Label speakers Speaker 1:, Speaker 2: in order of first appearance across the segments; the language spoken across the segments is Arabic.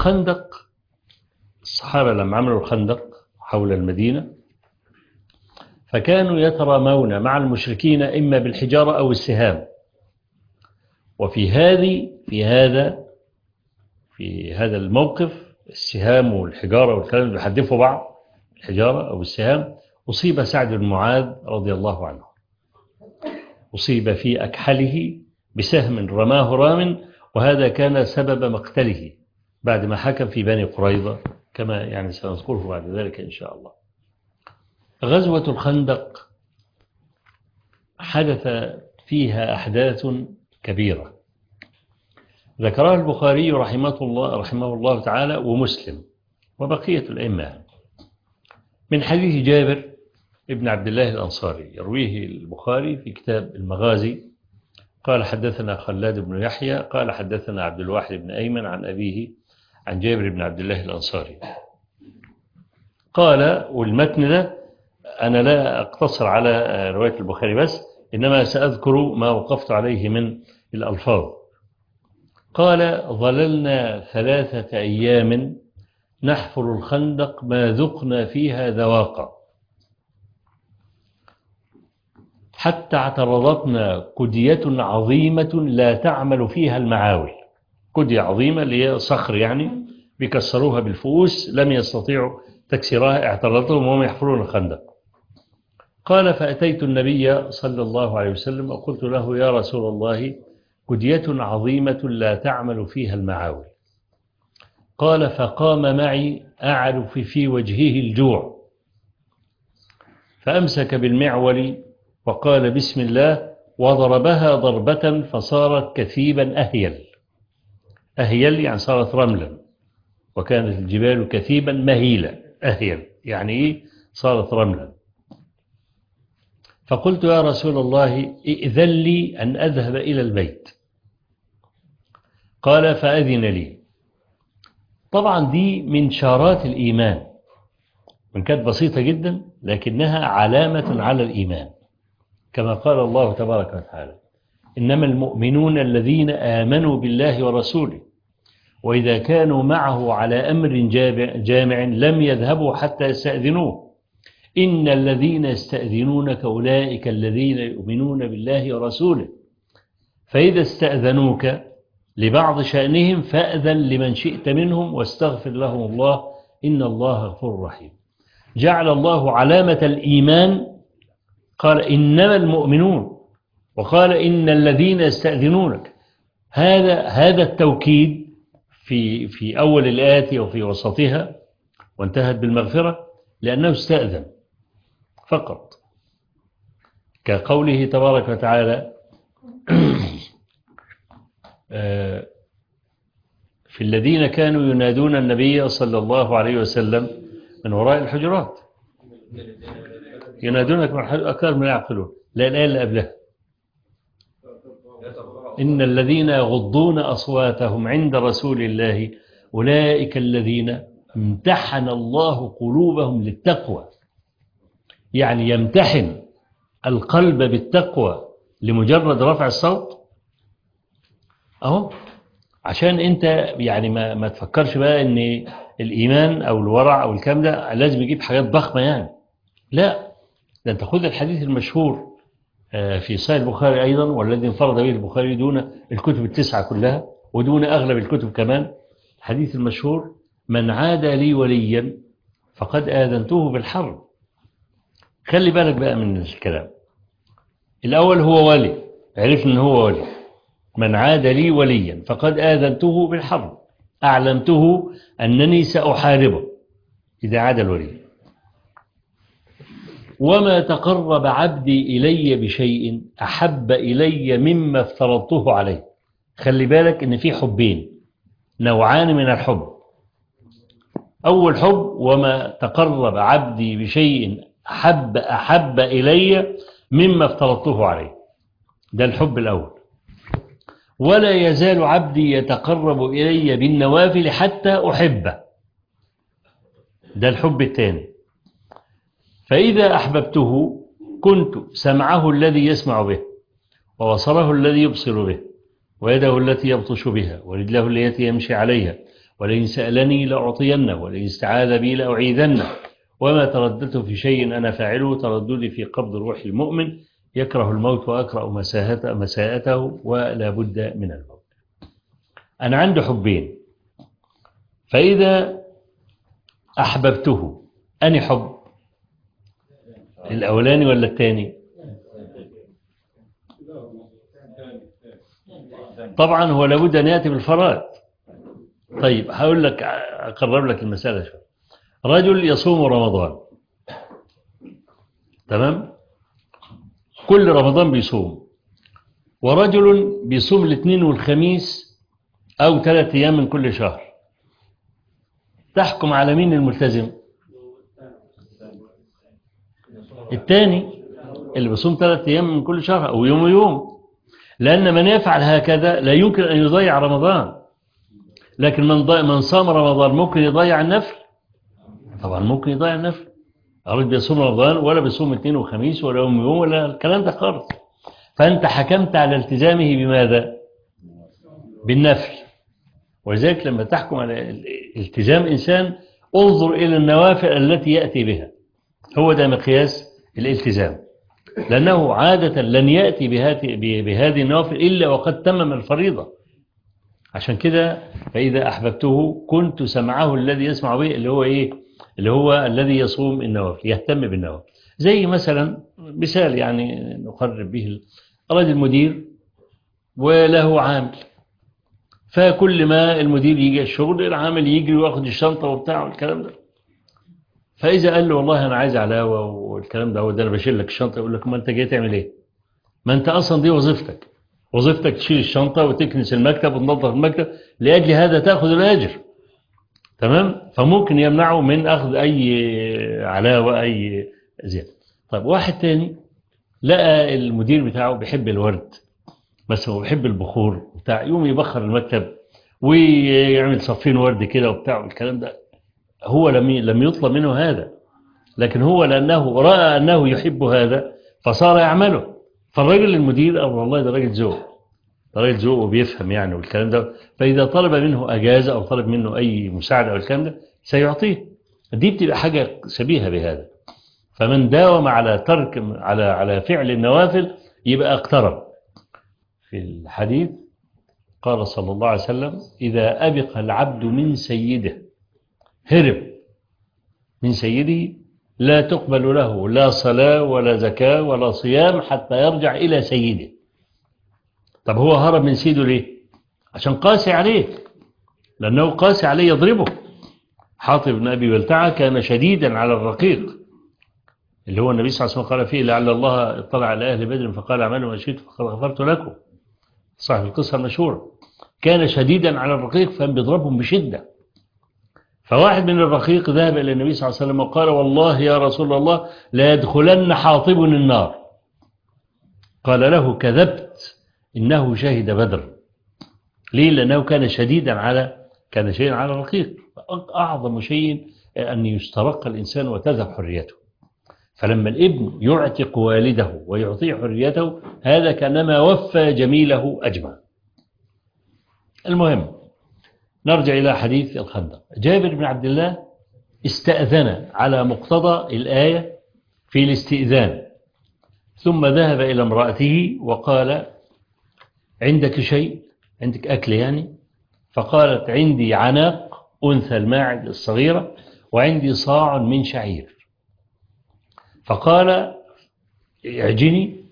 Speaker 1: الخندق، الصحابة لما عملوا الخندق حول المدينة فكانوا يترامون مع المشركين إما بالحجارة أو السهام. وفي هذا الموقف السهام والحجارة والكلام اللي بيحدفوا بعض، الحجارة أو السهام، أصيب سعد بن معاذ رضي الله عنه، أصيب في أكحله بسهم رماه رام، وهذا كان سبب مقتله بعد ما حكم في بني قريظة كما يعني سنذكره بعد ذلك إن شاء الله. غزوة الخندق حدث فيها أحداث كبيرة ذكرها البخاري رحمه الله تعالى ومسلم وبقية الأئمة من حديث جابر ابن عبد الله الأنصاري، يرويه البخاري في كتاب المغازي قال حدثنا خلاد بن يحيى قال حدثنا عبد الواحد بن أيمن عن أبيه عن جابر بن عبد الله الأنصاري قال، والمتن ده أنا لا أقتصر على رواية البخاري بس، إنما سأذكر ما وقفت عليه من الألفاظ. قال ظللنا 3 أيام نحفر الخندق ما ذقنا فيها ذواقا حتى اعترضتنا كدية عظيمة لا تعمل فيها المعاول. كدية عظيمة اللي هي صخر يعني بيكسروها بالفؤوس لم يستطيعوا تكسيرها، اعترضتهم وهم يحفرون الخندق. قال فأتيت النبي صلى الله عليه وسلم وقلت له يا رسول الله كدية عظيمة لا تعمل فيها المعاول. قال فقام معي أعرف في وجهه الجوع فأمسك بالمعول وقال بسم الله وضربها ضربة فصارت كثيبا أهيل. أهيل يعني صارت رملا، وكانت الجبال كثيبا مهيلة. أهيل يعني إيه؟ صارت رملا. فقلت يا رسول الله ائذن لي أن أذهب إلى البيت. قال فأذن لي. طبعا دي من شارات الإيمان، من كانت بسيطة جدا لكنها علامة على الإيمان، كما قال الله تبارك وتعالى إنما المؤمنون الذين آمنوا بالله ورسوله وإذا كانوا معه على أمر جامع لم يذهبوا حتى يستأذنوه إن الذين يستأذنونك أولئك الذين يؤمنون بالله ورسوله فإذا استأذنوك لبعض شأنهم فأذن لمن شئت منهم واستغفر لهم الله إن الله غفور رحيم. جعل الله علامة الإيمان، قال إنما المؤمنون وقال إن الذين يستأذنونك. هذا التوكيد في أول الآية وفي وسطها وانتهت بالمغفرة لأنه استأذن فقط، كقوله تبارك وتعالى في الذين كانوا ينادون النبي صلى الله عليه وسلم من وراء الحجرات ينادونك من أكثر من يعقلون. لا الآية اللي قبلها إن الذين يغضون أصواتهم عند رسول الله أولئك الذين امتحن الله قلوبهم للتقوى، يعني يمتحن القلب بالتقوى لمجرد رفع الصوت أهو، عشان أنت يعني ما تفكرش بقى أن الإيمان أو الورع أو الكلام ده لازم يجيب حاجات ضخمة يعني، لا، ده أنت خذ الحديث المشهور في صحيح البخاري أيضا والذي انفرد به البخاري دون الكتب ال9 كلها ودون أغلب الكتب كمان، الحديث المشهور من عادى لي وليا فقد آذنته بالحرب. خلي بالك بقى من الكلام الأول، هو ولي، عرفنا أنه هو ولي. من عاد لي وليا فقد آذنته بالحرب، أعلمته أنني سأحاربه إذا عاد الولي. وما تقرب عبدي إلي بشيء أحب إلي مما افترضته عليه. خلي بالك أن في حبين، نوعان من الحب. أول حب وما تقرب عبدي بشيء أحب إلي مما افترضته عليه، ده الحب الأول. ولا يزال عبدي يتقرب إلي بالنوافل حتى أحبه، ده الحب الثاني. فإذا أحببته كنت سمعه الذي يسمع به وبصره الذي يبصر به ويده التي يبطش بها ورجله التي يمشي عليها ولئن سألني لأعطينه ولئن استعاذ بي لأعيذنه وما ترددت في شيء أنا فاعله ترددي في قبض روح المؤمن يكره الموت وأكره مساءته ولا بد من الموت. أنا عندي حبين، فإذا أحببته أني حب الأولاني ولا الثاني؟ طبعا هو لابد أن يأتي بالفرائض. طيب هقول لك أقرب لك المسألة شوية. رجل يصوم رمضان، تمام، كل رمضان بيصوم، ورجل بيصوم الاثنين والخميس أو 3 أيام من كل شهر، تحكم على مين الملتزم؟ الثاني اللي بيصوم 3 أيام من كل شهر أو يوم ويوم، لأن من يفعل هكذا لا يمكن أن يضيع رمضان. لكن من صام رمضان ممكن يضيع النفل؟ طبعا ممكن يضيع النفل. الرجل بيصوم رمضان ولا بيصوم اثنين وخميس ولا يوم ويوم ولا الكلام ده خالص. فأنت حكمت على التزامه بماذا؟ بالنفل. ولذلك لما تحكم على التزام إنسان انظر إلى النوافل التي يأتي بها، هو ده مقياس الالتزام، لأنه عادة لن يأتي بهذه النوافل إلا وقد تمم الفريضة. عشان كده فإذا أحببته كنت سمعه الذي يسمع به، اللي هو إيه؟ اللي هو الذي يصوم النوافل، يهتم بالنوافل. زي مثلا مثال يعني نقرب به، رجل مدير وله عامل، فكل ما المدير يجي الشغل العامل يجري وياخد الشنطة وبتاع والكلام ده، فإذا قال له والله أنا عايز علاوة والكلام ده وده أنا بشيل لك الشنطة، يقول لك ما أنت جاي تعمل إيه؟ ما أنت أصلا دي وظيفتك تشيل الشنطة وتكنس المكتب وتنظف المكتب، لأجل هذا تأخذ الأجر، تمام؟ فممكن يمنعه من أخذ أي علاوة أي زيادة. طيب واحد تاني لقى المدير بتاعه بيحب الورد مثلا وبيحب البخور بتاع، يوم يبخر المكتب ويعمل صفين ورد كده وبتاع والكلام ده، هو لم يطلب منه هذا، لكن هو لأنه رأى أنه يحب هذا فصار يعمله. فالراجل المدير قال والله ده راجل ذوق وبيفهم يعني والكلام ده، فإذا طلب منه أجازة أو طلب منه أي مساعدة أو الكلام ده سيعطيه. دي بتبقى حاجة شبيهة بهذا. فمن داوم على ترك على فعل النوافل يبقى اقترب. في الحديث قال صلى الله عليه وسلم إذا أبق العبد من سيده، هرب من سيده، لا تقبل له لا صلاة ولا زكاة ولا صيام حتى يرجع إلى سيده. طب هو هرب من سيده ليه؟ عشان قاسي عليه، لأنه قاسي عليه يضربه. حاطب بن أبي بلتعة كان شديدا على الرقيق، اللي هو النبي صلى الله عليه وسلم قال فيه لعل الله اطلع على أهل بدر فقال اعملوا ما شئتم فقد غفرت لكم، صاحب القصة المشهورة. كان شديدا على الرقيق فكان بيضربهم بشدة. فواحد من الرقيق ذهب إلى النبي صلى الله عليه وسلم وقال والله يا رسول الله لا يدخلن حاطب النار. قال له كذبت إنه شهد بدر. ليه؟ لأنه كان شديدا على الرقيق. أعظم شيء أن يسترق الإنسان وتذهب حريته. فلما الابن يعتق والده ويعطيه حريته هذا كانما وفى جميله أجمع. المهم نرجع إلى حديث الخندق. جابر بن عبد الله استأذن على مقتضى الآية في الاستئذان، ثم ذهب إلى امرأته وقال عندك شيء، عندك أكل يعني؟ فقالت عندي عناق أنثى الماعز الصغيرة وعندي صاع من شعير. فقال اعجني،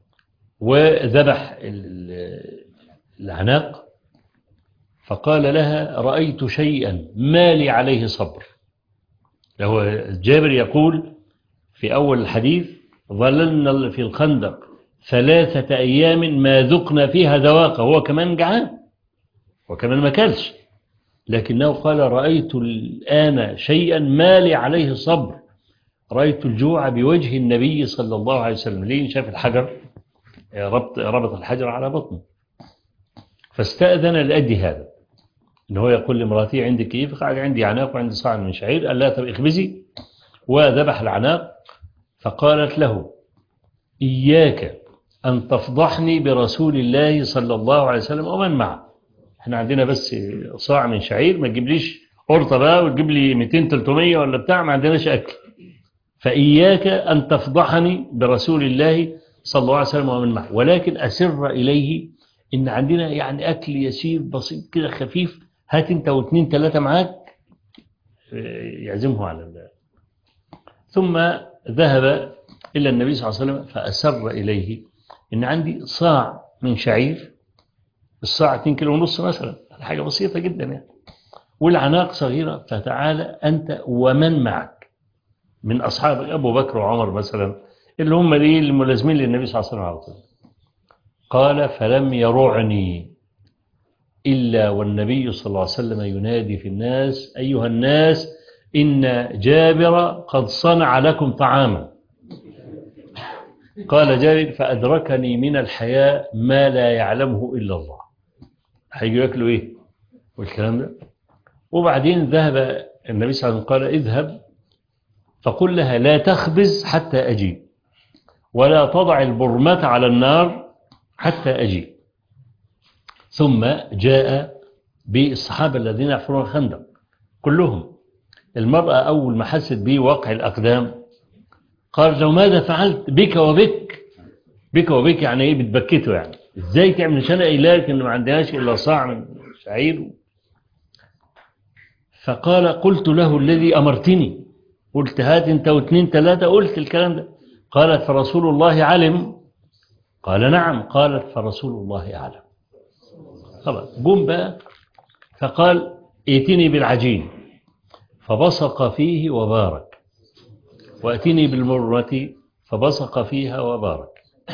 Speaker 1: وذبح العناق. فقال لها رأيت شيئا ما لي عليه صبر. هو جابر يقول في أول الحديث ظللنا في الخندق 3 أيام ما ذقنا فيها ذواقة، هو كمان جعان وكمان ما كلش، لكنه قال رأيت الآن شيئا ما لي عليه صبر، رأيت الجوع بوجه النبي صلى الله عليه وسلم. ليه؟ شاف الحجر، ربط الحجر على بطنه، فاستأذن لأجل هذا، إن هو يقول لامرأتي عندك إيه؟ فقال عندي عناق وعندي صاع من شعير. قال لا طب اخبزي، وذبح العناق. فقالت له إياك أن تفضحني برسول الله صلى الله عليه وسلم ومن معه. احنا عندنا بس صاع من شعير، ما تجيبليش قرطة بقى وتجيب لي 200 300 ولا بتاع، ما عندناش أكل. فإياك أن تفضحني برسول الله صلى الله عليه وسلم ومن معه، ولكن أسر إليه إن عندنا يعني أكل يسير بسيط كده خفيف، هات أنت واثنين ثلاثة معاك، يعزمه على الله. ثم ذهب إلى النبي صلى الله عليه وسلم فأسر إليه إن عندي صاع من شعير، الصاع 2 كيلو ونص مثلا، حاجة بسيطة جدا يعني، والعناق صغيرة، فتعالى أنت ومن معك من أصحاب أبو بكر وعمر مثلا، اللي هم دي الملازمين للنبي صلى الله عليه وسلم. قال فلم يرعني إلا والنبي صلى الله عليه وسلم ينادي في الناس أيها الناس إن جابر قد صنع لكم طعاما. قال جابر فأدركني من الحياء ما لا يعلمه إلا الله. هيجوا ياكلوا إيه والكلام ده. وبعدين ذهب النبي صلى الله عليه وسلم قال اذهب فقل لها لا تخبز حتى أجي، ولا تضع البرمة على النار حتى أجي. ثم جاء بالصحابة الذين يحفرون الخندق كلهم. المرأة أول ما حست بوقع الأقدام قال لو ماذا فعلت بك وبك، بك وبك يعني إيه؟ بتبكته يعني، إزاي تعمل شنق إلهك إنه ما عندناش إلا صاع من شعير. فقال قلت له الذي أمرتني، قلت هات أنت واثنين ثلاثة، قلت الكلام ده. قالت فرسول الله علم. قال نعم. قالت فرسول الله أعلم. خلاص قم بقى. فقال ائتني بالعجين، فبصق فيه وبارك، وأتني بالمرة فبصق فيها وبارك.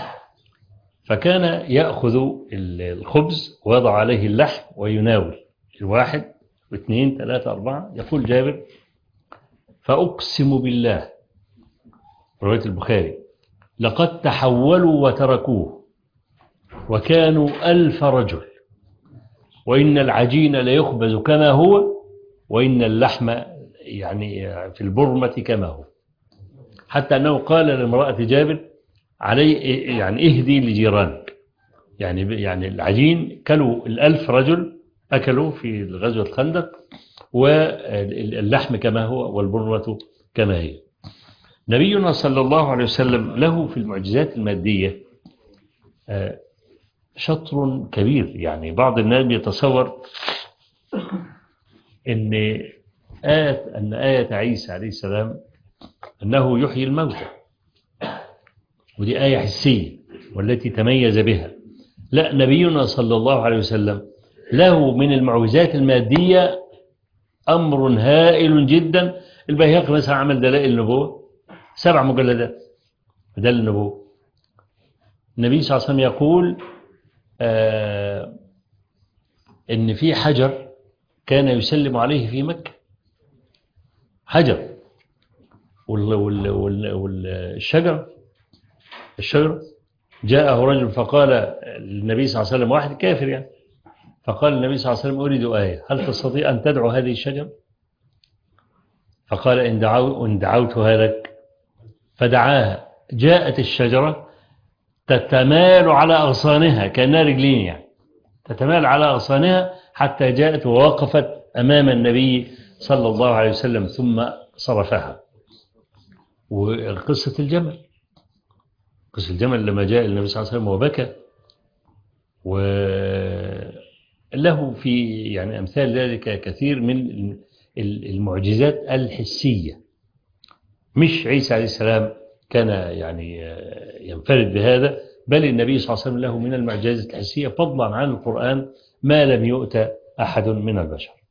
Speaker 1: فكان يأخذ الخبز ويضع عليه اللحم ويناول 1 2 3 4. يقول جابر فأقسم بالله، رواية البخاري، لقد تحولوا وتركوه وكانوا 1000 رجل، وإن العجين ليخبز كما هو، وإن اللحم يعني في البرمة كما هو. حتى أنه قال لامرأة جابر علي يعني اهدي لجيرانك، يعني العجين كلوا 1000 رجل أكلوا في غزوة الخندق، واللحم كما هو والبرمة كما هي. نبينا صلى الله عليه وسلم له في المعجزات المادية شطر كبير. يعني بعض الناس يتصور أن آية عيسى عليه السلام أنه يحيي الموتى، ودي آية حسية والتي تميز بها. لا، نبينا صلى الله عليه وسلم له من المعجزات المادية أمر هائل جدا. البيهقي مثلا عمل دلائل النبوة 7 مجلدات دلائل النبوة. النبي صلى الله عليه وسلم يقول إن في حجر كان يسلم عليه في مكة، حجر، والشجرة جاءه رجل فقال للنبي صلى الله عليه وسلم، واحد كافر يعني، فقال النبي صلى الله عليه وسلم أريد آية، هل تستطيع أن تدعو هذه الشجرة؟ فقال إن دعوتها لك. فدعاها، جاءت الشجرة تتمال على أغصانها كأنها رجلين يعني، تتمال على أغصانها حتى جاءت ووقفت أمام النبي صلى الله عليه وسلم ثم صرفها. وقصة الجمل، قصة الجمل لما جاء النبي صلى الله عليه وسلم وبكى، وله في يعني أمثال ذلك كثير من المعجزات الحسية. مش عيسى عليه السلام كان يعني ينفرد بهذا، بل النبي صلى الله عليه وسلم له من المعجزات الحسية فضلا عن القرآن ما لم يؤت أحد من البشر.